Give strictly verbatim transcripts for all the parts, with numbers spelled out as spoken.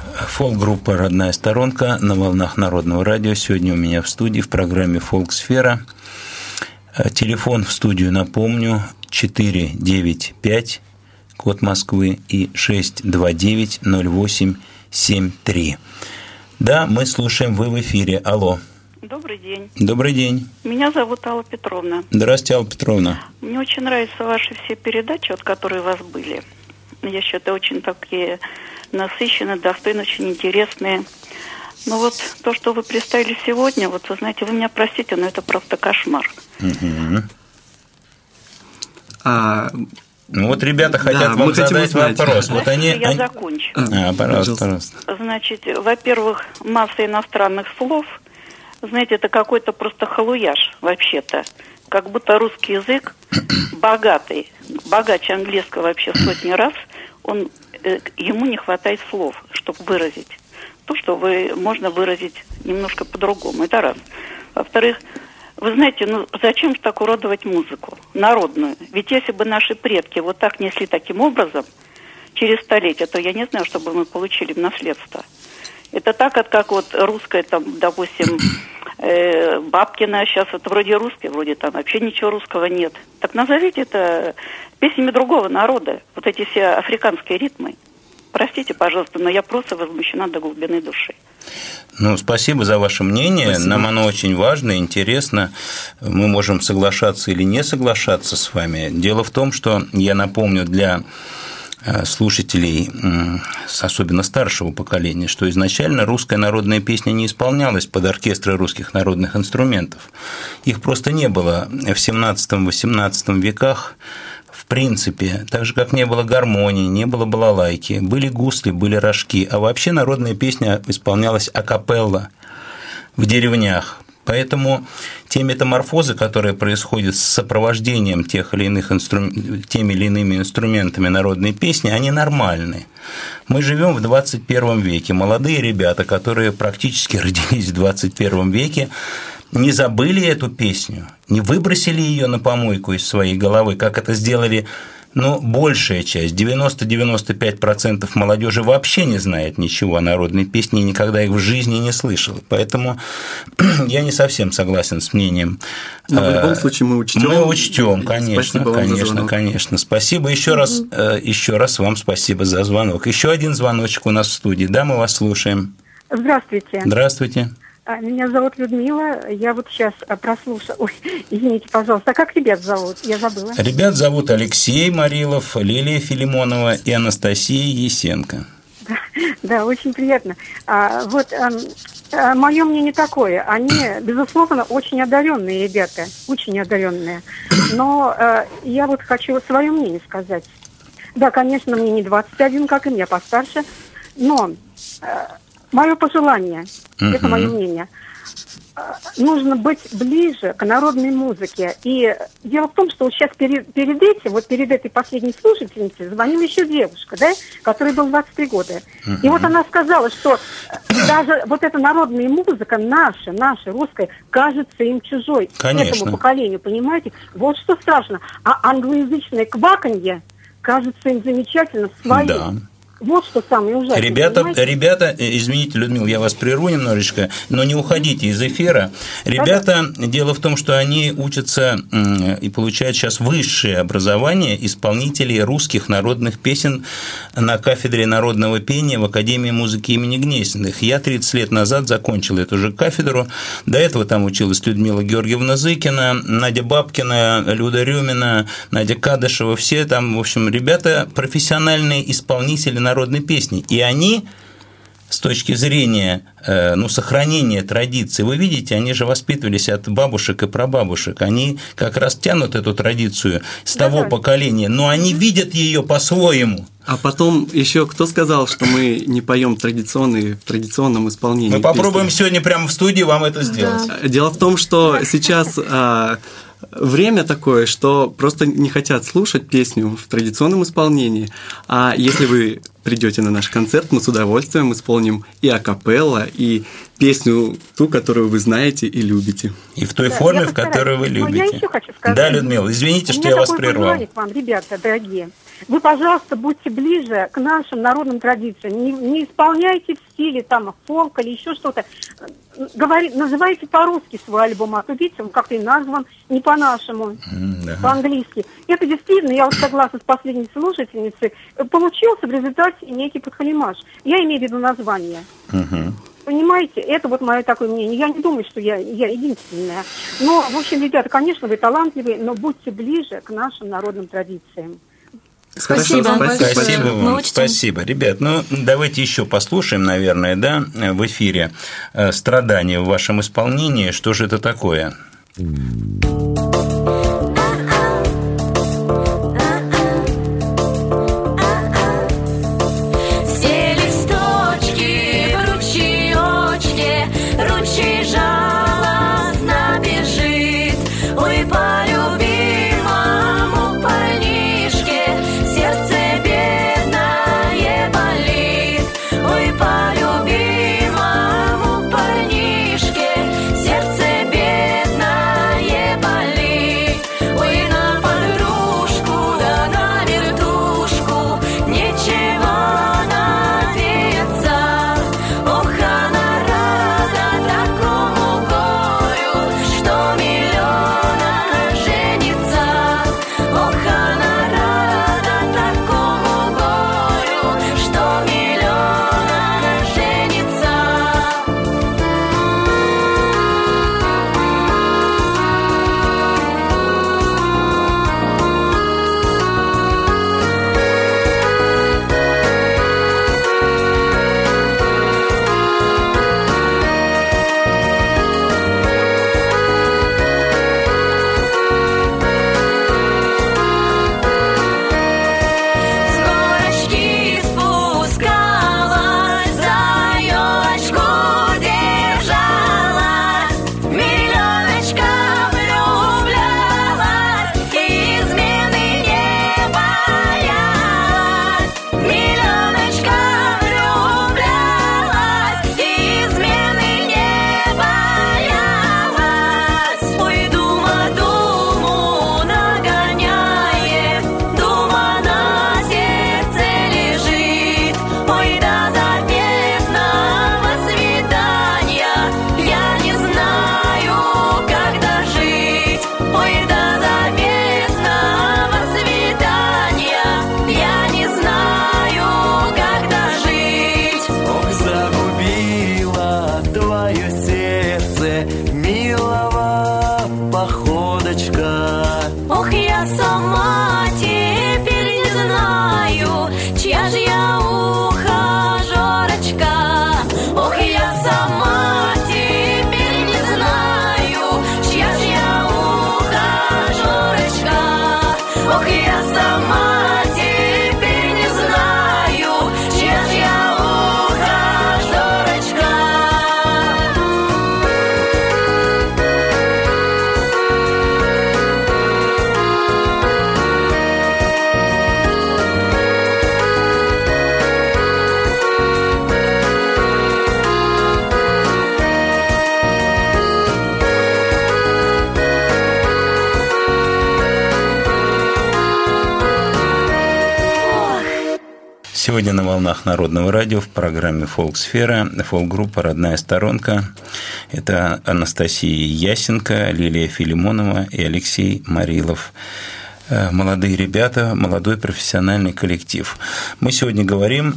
Фолк-группа «Родная сторонка» на волнах Народного радио. Сегодня у меня в студии в программе «Фолк-сфера». Телефон в студию, напомню, четыре девять пять, код Москвы, и шесть два девять ноль восемь семь три. Да, мы слушаем, вы в эфире. Алло. Добрый день. Добрый день. Меня зовут Алла Петровна. Здравствуйте, Алла Петровна. Мне очень нравятся ваши все передачи, вот, которые у вас были. Я считаю, это очень такие насыщенные, достойные, очень интересные. Но вот то, что вы представили сегодня, вот вы знаете, вы меня простите, но это просто кошмар. Угу. А... Ну вот ребята хотят да, вам задать вопрос. Вот они, я они... закончу. А, пожалуйста, пожалуйста. Значит, во-первых, масса иностранных слов. Знаете, это какой-то просто халуяж вообще-то. Как будто русский язык богатый, богаче английского вообще сотни раз, он, э, ему не хватает слов, чтобы выразить то, что вы, можно выразить немножко по-другому. Это раз. Во-вторых, вы знаете, ну зачем же так уродовать музыку народную? Ведь если бы наши предки вот так несли таким образом через столетия, то я не знаю, что бы мы получили в наследство. Это так, как вот русская, там, допустим, э, Бабкина, сейчас это вроде русская, вроде там вообще ничего русского нет. Так назовите это песнями другого народа, вот эти все африканские ритмы. Простите, пожалуйста, но я просто возмущена до глубины души. Ну, спасибо за ваше мнение. Спасибо. Нам оно очень важно, интересно. Мы можем соглашаться или не соглашаться с вами. Дело в том, что, я напомню, для слушателей, особенно старшего поколения, что изначально русская народная песня не исполнялась под оркестры русских народных инструментов. Их просто не было в семнадцатом-восемнадцатом веках. В принципе, так же, как не было гармонии, не было балалайки, были гусли, были рожки, а вообще народная песня исполнялась акапелла в деревнях. Поэтому те метаморфозы, которые происходят с сопровождением тех или иных инстру... теми или иными инструментами народной песни, они нормальны. Мы живем в двадцать первом веке. Молодые ребята, которые практически родились в двадцать первом веке, не забыли эту песню, не выбросили ее на помойку из своей головы, как это сделали, ну, большая часть, девяносто-девяносто пять процентов молодежи вообще не знает ничего о народной песне и никогда их в жизни не слышал. Поэтому я не совсем согласен с мнением. Но в любом случае мы учтем. Мы учтем, конечно, конечно, конечно. Спасибо еще раз, еще раз вам спасибо за звонок. Еще один звоночек у нас в студии. Да, мы вас слушаем. Здравствуйте. Здравствуйте. Меня зовут Людмила, я вот сейчас прослушала... Ой, извините, пожалуйста, а как ребят зовут? Я забыла. Ребят зовут Алексей Марилов, Лилия Филимонова и Анастасия Есенко. Да, да, очень приятно. А, вот а, а, мое мнение такое, они, безусловно, очень одаренные ребята, очень одаренные. Но а, я вот хочу свое мнение сказать. Да, конечно, мне не двадцать один, как и мне, постарше, но... А, мое пожелание, uh-huh. это мое мнение, нужно быть ближе к народной музыке. И дело в том, что вот сейчас перед, перед этим, вот перед этой последней слушательницей звонила еще девушка, да, которой было двадцать три года. Uh-huh. И вот она сказала, что даже вот эта народная музыка наша, наша, русская, кажется им чужой. Конечно. Этому поколению, понимаете? Вот что страшно. А англоязычное кваканье кажется им замечательно своим. Да. Вот что самое ужасное. Ребята, ребята, извините, Людмила, я вас прерву немножечко, но не уходите из эфира. Ребята, да-да. Дело в том, что они учатся и получают сейчас высшее образование исполнителей русских народных песен на кафедре народного пения в Академии музыки имени Гнесиных. Я тридцать лет назад закончил эту же кафедру. До этого там училась Людмила Георгиевна Зыкина, Надя Бабкина, Люда Рюмина, Надя Кадышева. Все там, в общем, ребята профессиональные исполнители народной песни, и они с точки зрения ну, сохранения традиции, вы видите, они же воспитывались от бабушек и прабабушек, они как раз тянут эту традицию с да, того да. поколения, но они видят ее по-своему. А потом еще кто сказал, что мы не поем традиционные в традиционном исполнении? Мы попробуем песни? Сегодня прямо в студии вам это сделать. Да. Дело в том, что сейчас время такое, что просто не хотят слушать песню в традиционном исполнении. А если вы придете на наш концерт, мы с удовольствием исполним и акапелла, и песню ту, которую вы знаете и любите. И в той да, форме, в которой вы любите. Но я еще хочу сказать. Да, Людмила, извините, что я вас прервал. К вам, ребята, дорогие. Вы, пожалуйста, будьте ближе к нашим народным традициям. Не, не исполняйте в стиле там фолк или еще что-то. Говори, называйте по-русски свой альбом, а то, видите, он как-то и назван не по-нашему, да. по-английски. Это действительно, я вот согласна с последней слушательницей, получился в результате некий подхалимаш. Я имею в виду название. Угу. Понимаете, это вот мое такое мнение. Я не думаю, что я, я единственная. Но, в общем, ребята, конечно, вы талантливые, но будьте ближе к нашим народным традициям. Спасибо, спасибо, спасибо вам. Очень... Спасибо, ребят. Ну, давайте еще послушаем, наверное, да, в эфире «Страдания» в вашем исполнении. Что же это такое? Сегодня на волнах Народного радио в программе «Фолксфера» фолк-группа «Родная сторонка». Это Анастасия Ясенко, Лилия Филимонова и Алексей Марилов. Молодые ребята, молодой профессиональный коллектив. Мы сегодня говорим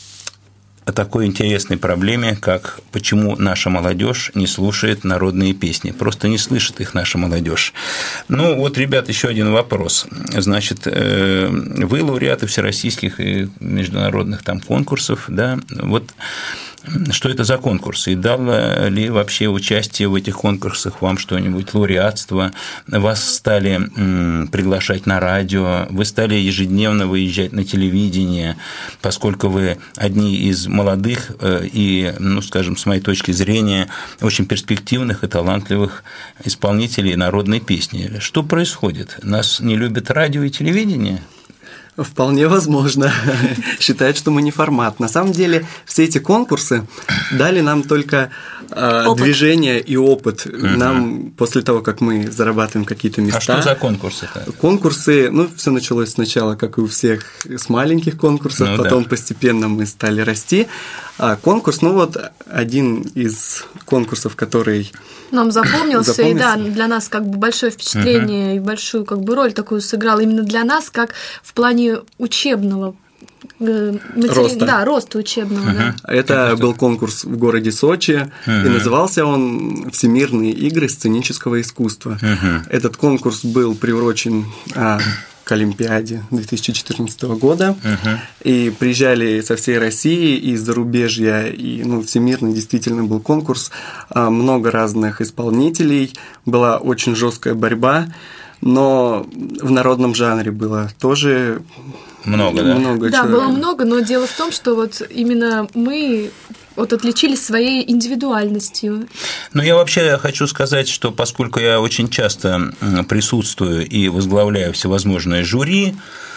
о такой интересной проблеме, как почему наша молодежь не слушает народные песни. Просто не слышит их наша молодежь. Ну, вот, ребят, еще один вопрос. Значит, вы лауреаты всероссийских и международных там конкурсов, да? Вот что это за конкурсы? И дало ли вообще участие в этих конкурсах вам что-нибудь, лауреатство? Вас стали приглашать на радио, вы стали ежедневно выезжать на телевидение, поскольку вы одни из молодых и, ну, скажем, с моей точки зрения, очень перспективных и талантливых исполнителей народной песни. Что происходит? Нас не любят радио и телевидение? Вполне возможно. Считают, что мы не формат. На самом деле, все эти конкурсы дали нам только э, движение и опыт. Угу. Нам после того, как мы зарабатываем какие-то места. А что за конкурсы-то? Конкурсы, ну, все началось сначала, как и у всех, с маленьких конкурсов, ну, потом да. постепенно мы стали расти. А конкурс, ну вот один из конкурсов, который нам запомнился, запомнился, и да, для нас как бы большое впечатление uh-huh. и большую как бы роль такую сыграл именно для нас, как в плане учебного матери... роста. Да, роста учебного. Uh-huh. Да. Это был конкурс в городе Сочи, uh-huh. и назывался он «Всемирные игры сценического искусства». Uh-huh. Этот конкурс был приурочен а, к Олимпиаде две тысячи четырнадцатого года, uh-huh. и приезжали со всей России, из зарубежья, и ну, всемирный действительно был конкурс, много разных исполнителей, была очень жесткая борьба, но в народном жанре было тоже много, да? много да, человек. было много, но дело в том, что вот именно мы вот отличились своей индивидуальностью. Ну, я вообще хочу сказать, что поскольку я очень часто присутствую и возглавляю всевозможные жюри,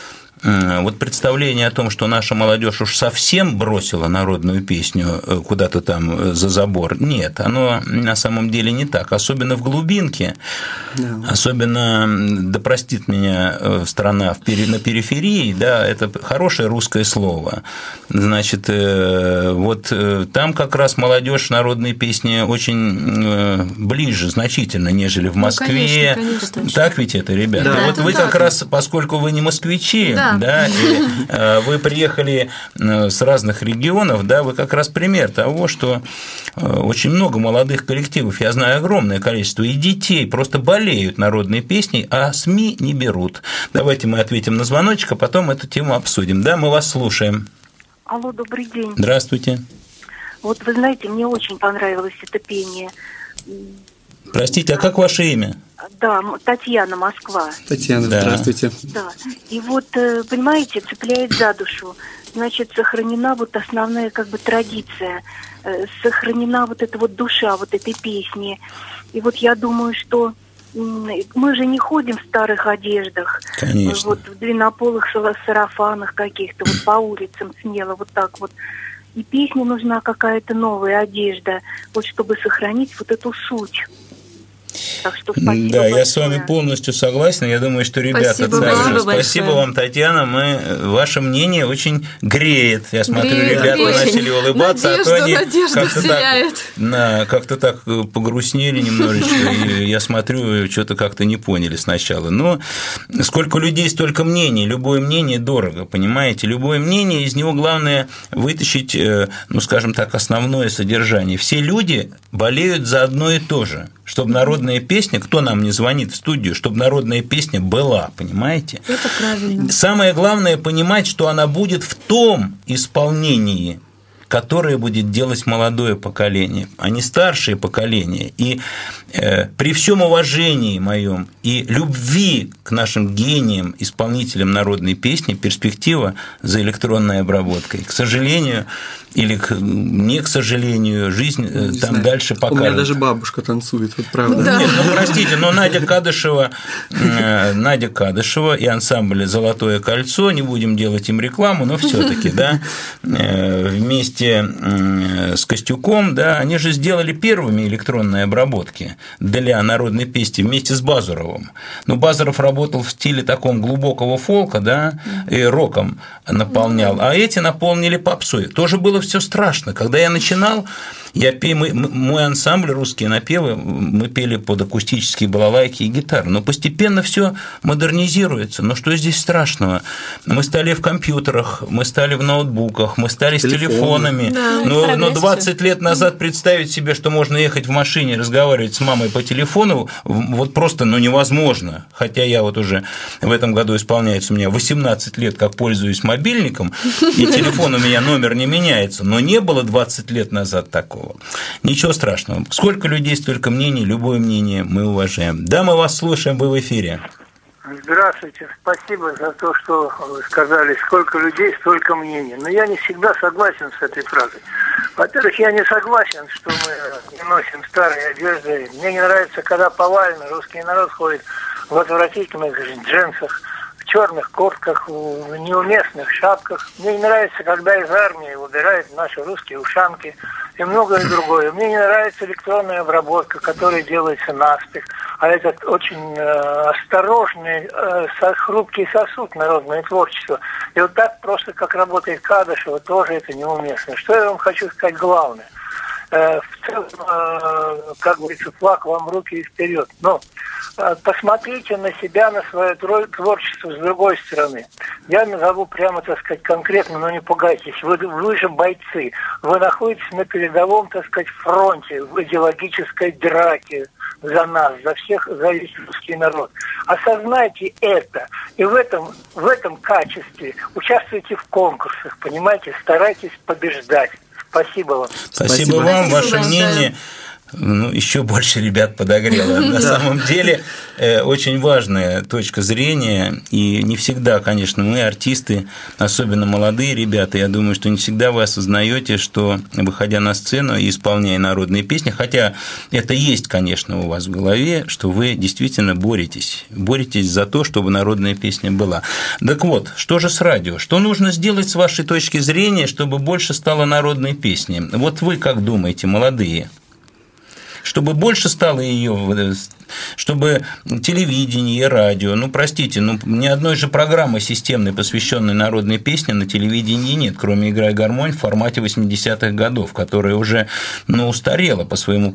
вот представление о том, что наша молодежь уж совсем бросила народную песню куда-то там за забор, нет, оно на самом деле не так, особенно в глубинке, да. особенно, да простит меня страна на периферии, да, это хорошее русское слово, значит, вот там как раз молодежь народные песни очень ближе значительно, нежели в Москве, ну, конечно, конечно. Так ведь это, ребята, да, вот это вы так. Как раз, поскольку вы не москвичи, да. Да, и, э, вы приехали с разных регионов, да, вы как раз пример того, что э, очень много молодых коллективов, я знаю огромное количество, и детей просто болеют народной песней, а СМИ не берут. Давайте мы ответим на звоночек, а потом эту тему обсудим. Да, мы вас слушаем. Алло, добрый день. Здравствуйте. Вот вы знаете, мне очень понравилось это пение. Простите, а как ваше имя? Да, Татьяна, Москва. Татьяна, да. Здравствуйте. Да, и вот, понимаете, цепляет за душу. Значит, сохранена вот основная как бы традиция, сохранена вот эта вот душа вот этой песни. И вот я думаю, что мы же не ходим в старых одеждах. Конечно. Вот в длиннополых сарафанах каких-то, вот по улицам смело, вот так вот. И песне нужна какая-то новая одежда, вот чтобы сохранить вот эту суть. Так что спасибо да, большое. Я с вами полностью согласен. Я думаю, что ребята, спасибо, спасибо, спасибо вам, Татьяна. Мы, ваше мнение очень греет. Я смотрю, греет, ребята греет. начали улыбаться, Надежду, а то они как-то так, на, как-то так погрустнели немножечко. И я смотрю, что-то как-то не поняли сначала. Но сколько людей, столько мнений. Любое мнение дорого, понимаете? Любое мнение, из него главное вытащить, ну, скажем так, основное содержание. Все люди болеют за одно и то же. Чтобы народная песня, кто нам не звонит в студию, чтобы народная песня была, понимаете? Это правильно. Самое главное понимать, что она будет в том исполнении, которое будет делать молодое поколение, а не старшее поколение. И э, при всем уважении моем и любви к нашим гениям, исполнителям народной песни, перспектива за электронной обработкой. К сожалению, или к, не к сожалению, жизнь не там знаю. Дальше покажет. У меня даже бабушка танцует, вот правда. Да. Нет, ну простите, но Надя Кадышева, Надя Кадышева и ансамбль «Золотое кольцо», не будем делать им рекламу, но все-таки, да, вместе с Костюком, да, они же сделали первыми электронные обработки для народной песни вместе с Базаровым. Но Базаров работал в стиле таком глубокого фолка, да, и роком наполнял, а эти наполнили попсой. Тоже было все страшно. Когда я начинал, я пе... мы, мой ансамбль «Русские напевы», мы пели под акустические балалайки и гитары, но постепенно все модернизируется. Но что здесь страшного? Мы стали в компьютерах, мы стали в ноутбуках, мы стали с телефонами. Да, но, но двадцать лет назад представить себе, что можно ехать в машине, разговаривать с мамой по телефону, вот просто ну, невозможно. Хотя я вот уже в этом году исполняется у меня восемнадцать лет, как пользуюсь мобильником, и телефон у меня номер не меняется, но не было двадцать лет назад такого. Ничего страшного. Сколько людей, столько мнений, любое мнение мы уважаем. Да, мы вас слушаем, вы в эфире. Здравствуйте, спасибо за то, что вы сказали, сколько людей, столько мнений. Но я не всегда согласен с этой фразой. Во-первых, я не согласен, что мы не носим старые одежды. Мне не нравится, когда повально русский народ ходит в отвратительных джинсах, в черных куртках, в неуместных шапках. Мне не нравится, когда из армии убирают наши русские ушанки и многое другое. Мне не нравится электронная обработка, которая делается наспех. А это очень э, осторожный, э, со, хрупкий сосуд народное творчество. И вот так просто, как работает Кадышева, тоже это неуместно. Что я вам хочу сказать главное? Э, в целом, э, как говорится, флаг вам в руки и вперед. Но э, посмотрите на себя, на свое творчество с другой стороны. Я назову прямо, так сказать, конкретно, но не пугайтесь. Вы, вы же бойцы. Вы находитесь на передовом, так сказать, фронте в идеологической драке за нас, за всех, за весь русский народ. Осознайте это. И в этом, в этом качестве участвуйте в конкурсах, понимаете, старайтесь побеждать. Спасибо вам. Спасибо, Спасибо вам, Спасибо ваше вам, мнение. Да. Ну, еще больше ребят подогрело. На самом деле, очень важная точка зрения, и не всегда, конечно, мы, артисты, особенно молодые ребята, я думаю, что не всегда вы осознаете, что, выходя на сцену и исполняя народные песни, хотя это есть, конечно, у вас в голове, что вы действительно боретесь, боретесь за то, чтобы народная песня была. Так вот, что же с радио? Что нужно сделать с вашей точки зрения, чтобы больше стало народной песни? Вот вы как думаете, молодые? Чтобы больше стало ее, чтобы телевидение и радио, ну, простите, ну, ни одной же программы системной, посвященной народной песне, на телевидении нет, кроме «Играй гармонь» в формате восьмидесятых годов, которая уже, ну, устарела по своему,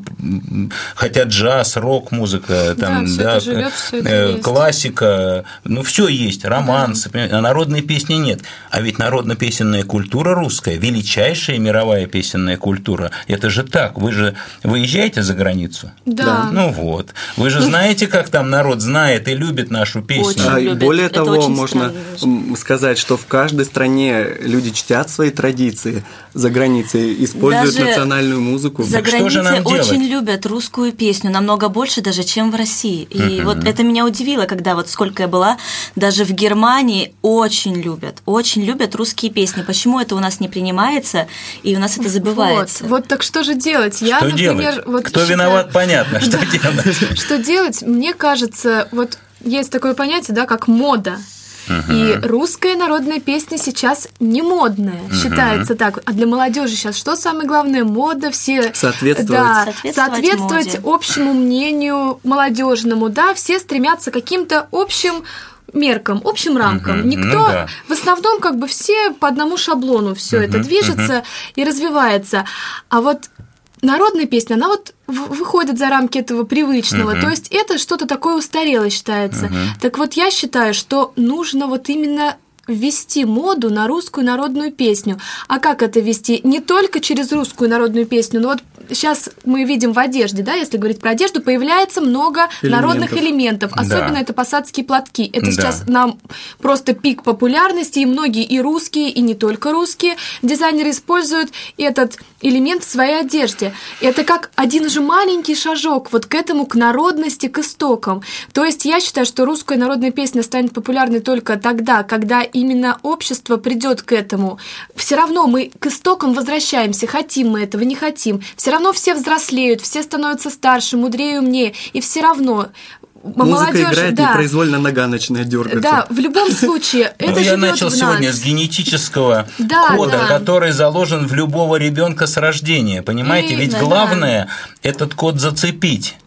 хотя джаз, рок-музыка, там, да, да, живет, э, классика, ну, все есть, романсы, да. А народной песни нет. А ведь народно-песенная культура русская, величайшая мировая песенная культура, это же так, вы же выезжаете за границу? Да. Ну вот. Вы же знаете, как там народ знает и любит нашу песню. А, и более это того, можно странно. сказать, что в каждой стране люди чтят свои традиции за границей, используют даже национальную музыку. За границей очень любят русскую песню, намного больше даже, чем в России. И uh-huh. вот это меня удивило, когда вот сколько я была, даже в Германии очень любят, очень любят русские песни. Почему это у нас не принимается, и у нас это забывается? Вот, вот так что же делать? Я, что например, делать? Вот Кто считаю... виноват, понятно, что делать. Что делать? Мне кажется, вот есть такое понятие, да, как мода. Uh-huh. И русская народная песня сейчас не модная, uh-huh. считается так. А для молодежи сейчас что самое главное? Мода, все соответствовать, да, соответствовать, соответствовать общему мнению молодежному, да, все стремятся к каким-то общим меркам, общим рамкам. Uh-huh. Никто, ну, да. в основном, как бы все по одному шаблону все uh-huh. это движется uh-huh. и развивается. А вот народная песня, она вот выходит за рамки этого привычного, uh-huh. то есть это что-то такое устарелое считается. Uh-huh. Так вот, я считаю, что нужно вот именно ввести моду на русскую народную песню. А как это ввести? Не только через русскую народную песню, но вот сейчас мы видим в одежде, да, если говорить про одежду, появляется много элементов. народных элементов, особенно да. это посадские платки. Это да. сейчас нам просто пик популярности, и многие и русские, и не только русские дизайнеры используют этот элемент в своей одежде. Это как один же маленький шажок вот к этому, к народности, к истокам. То есть я считаю, что русская народная песня станет популярной только тогда, когда именно общество придет к этому. Все равно мы к истокам возвращаемся, хотим мы этого, не хотим. Все равно все взрослеют, все становятся старше, мудрее, умнее, и все равно музыка молодежь, играет, да, непроизвольно нога начинает дергаться. Да, в любом случае, это живет в нас. Я начал сегодня с генетического кода, который заложен в любого ребенка с рождения, понимаете? Ведь главное этот код зацепить.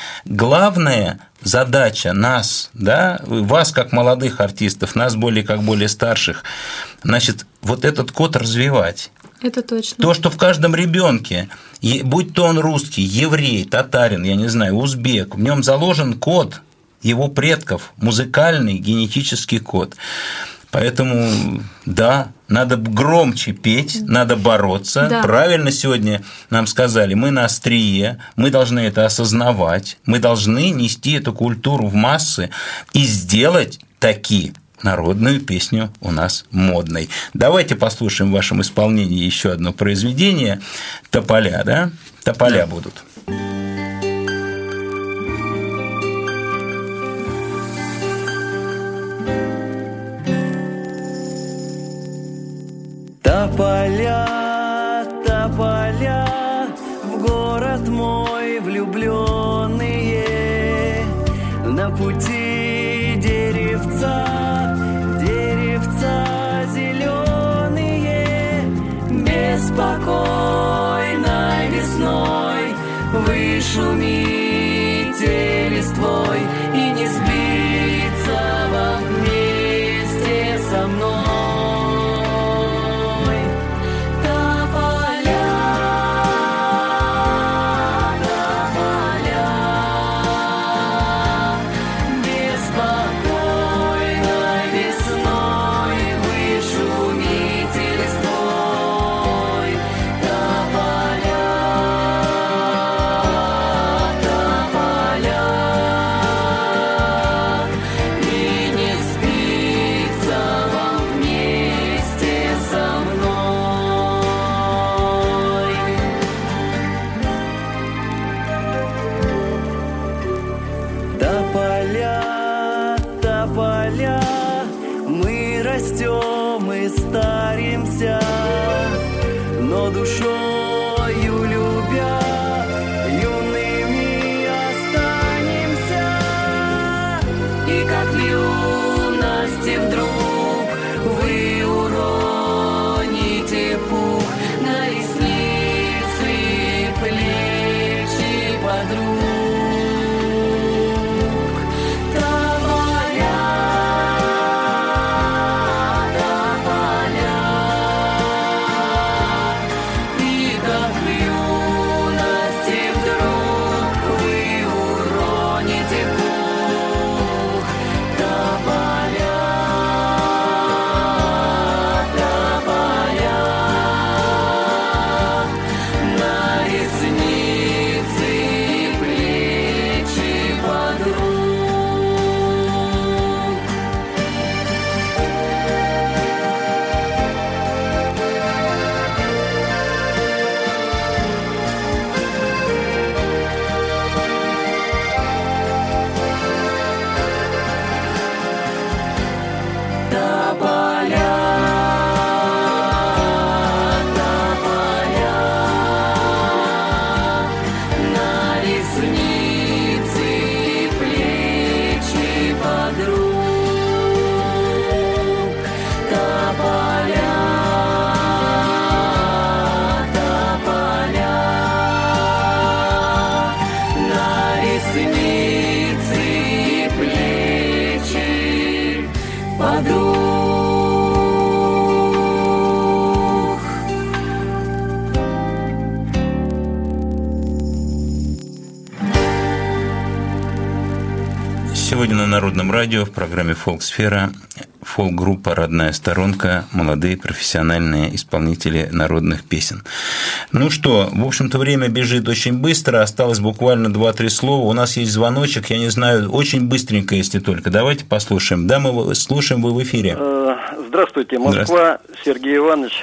Главное задача нас, да, вас как молодых артистов, нас более как более старших, значит, вот этот код развивать. Это точно. То, что в каждом ребенке, будь то он русский, еврей, татарин, я не знаю, узбек, в нем заложен код его предков, музыкальный генетический код. Поэтому, да, надо громче петь, надо бороться. Да. Правильно сегодня нам сказали, мы на острие, мы должны это осознавать, мы должны нести эту культуру в массы и сделать таки народную песню у нас модной. Давайте послушаем в вашем исполнении еще одно произведение «Тополя», да? «Тополя» да. будут. Тополя, тополя, в город мой влюбленные, на пути деревца беспокойной весной вы шумите листвой и не сбиться вам вместе со мной. Но душою любя, юными останемся. И как в юности вдруг вы уроните пух на ресницы и плечи подруг. Сегодня на Народном радио в программе «Фолксфера» фолк-группа «Родная сторонка», молодые профессиональные исполнители народных песен. Ну что, в общем-то, время бежит очень быстро, осталось буквально два-три слова. У нас есть звоночек, я не знаю, очень быстренько, если только. Давайте послушаем. Да, мы слушаем, вы в эфире. Здравствуйте, Москва, Здравствуйте. Сергей Иванович.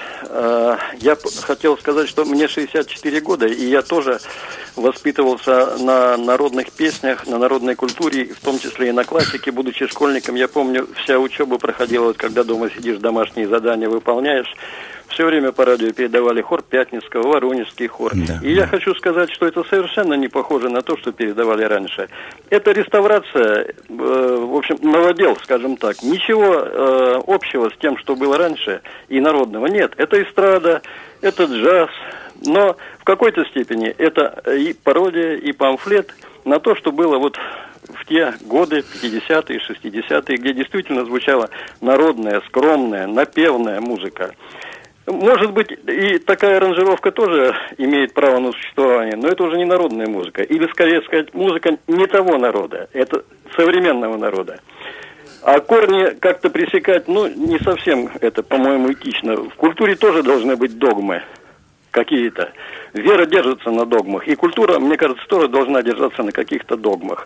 Я хотел сказать, что мне шестьдесят четыре года, и я тоже воспитывался на народных песнях, на народной культуре, в том числе и на классике. Будучи школьником, я помню, вся учеба проходила, вот, когда дома сидишь, домашние задания выполняешь. Все время по радио передавали хор Пятницкого, Воронежский хор. Да, и да. я хочу сказать, что это совершенно не похоже на то, что передавали раньше. Это реставрация, э, в общем, новодел, скажем так. Ничего э, общего с тем, что было раньше, и народного нет. Это эстрада, это джаз, но в какой-то степени это и пародия, и памфлет на то, что было вот в те годы, пятидесятые, шестидесятые, где действительно звучала народная, скромная, напевная музыка. Может быть, и такая аранжировка тоже имеет право на существование, но это уже не народная музыка. Или, скорее сказать, музыка не того народа, это современного народа. А корни как-то пресекать, ну, не совсем это, по-моему, этично. В культуре тоже должны быть догмы какие-то. Вера держится на догмах, и культура, мне кажется, тоже должна держаться на каких-то догмах.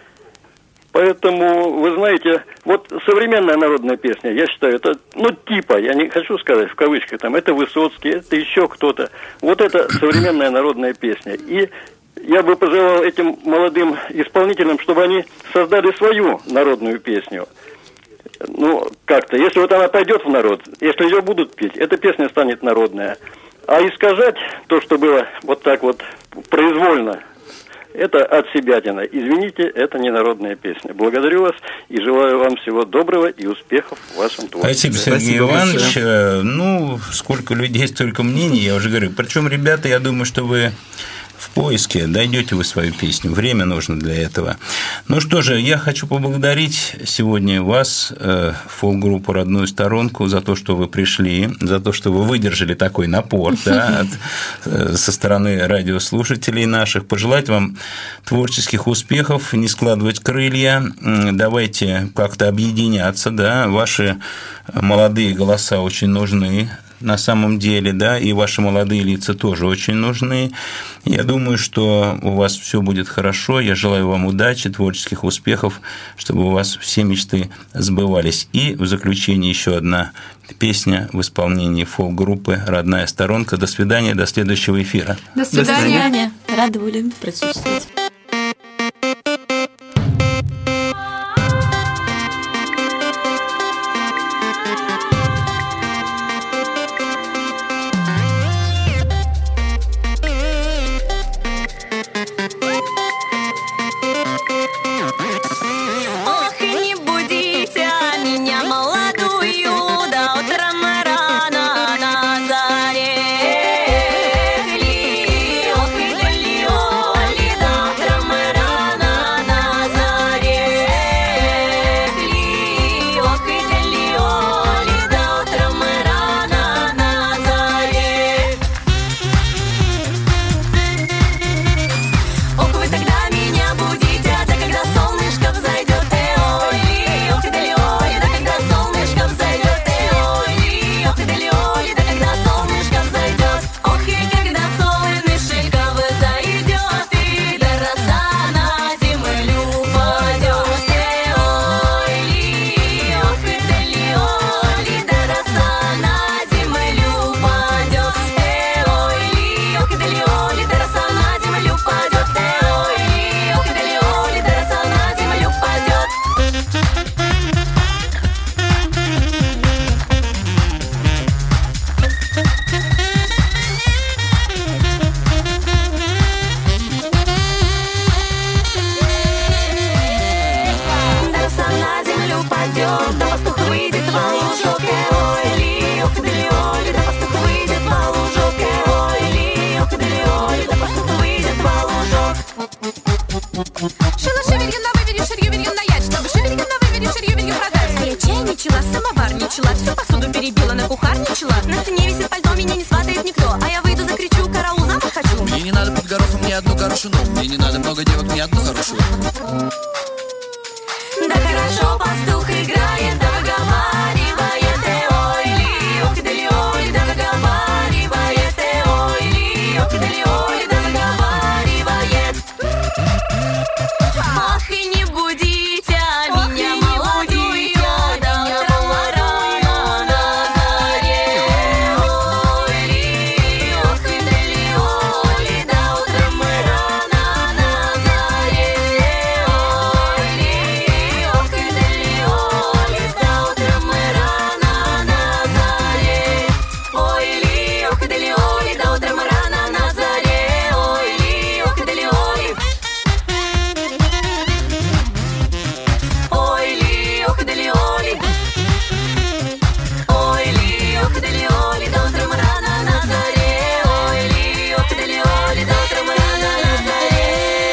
Поэтому, вы знаете, вот современная народная песня, я считаю, это, ну, типа, я не хочу сказать в кавычках, там, это Высоцкий, это еще кто-то. Вот это современная народная песня. И я бы пожелал этим молодым исполнителям, чтобы они создали свою народную песню. Ну, как-то, если вот она пойдет в народ, если ее будут петь, эта песня станет народная. А искажать то, что было вот так вот произвольно, Это отсебятина. Извините, это не народная песня. Благодарю вас и желаю вам всего доброго и успехов в вашем творчестве. Спасибо, Сергей Спасибо Иванович. Большое. Ну, сколько людей, столько мнений, я уже говорю. Причем, ребята, я думаю, что вы в поиске дойдете вы свою песню. Время нужно для этого. Ну что же, я хочу поблагодарить сегодня вас, фолк-группу «Родную сторонку», за то, что вы пришли, за то, что вы выдержали такой напор, да, от, со стороны радиослушателей наших. Пожелать вам творческих успехов, не складывать крылья. Давайте как-то объединяться. Да. Ваши молодые голоса очень нужны. На самом деле, да, и ваши молодые лица тоже очень нужны. Я думаю, что у вас все будет хорошо. Я желаю вам удачи, творческих успехов, чтобы у вас все мечты сбывались. И в заключение еще одна песня в исполнении фолк-группы «Родная сторонка». До свидания, до следующего эфира. До свидания. До свидания. Рада были присутствовать. Мне не надо под горохом ни одну горошину. Мне не надо много девок, ни одну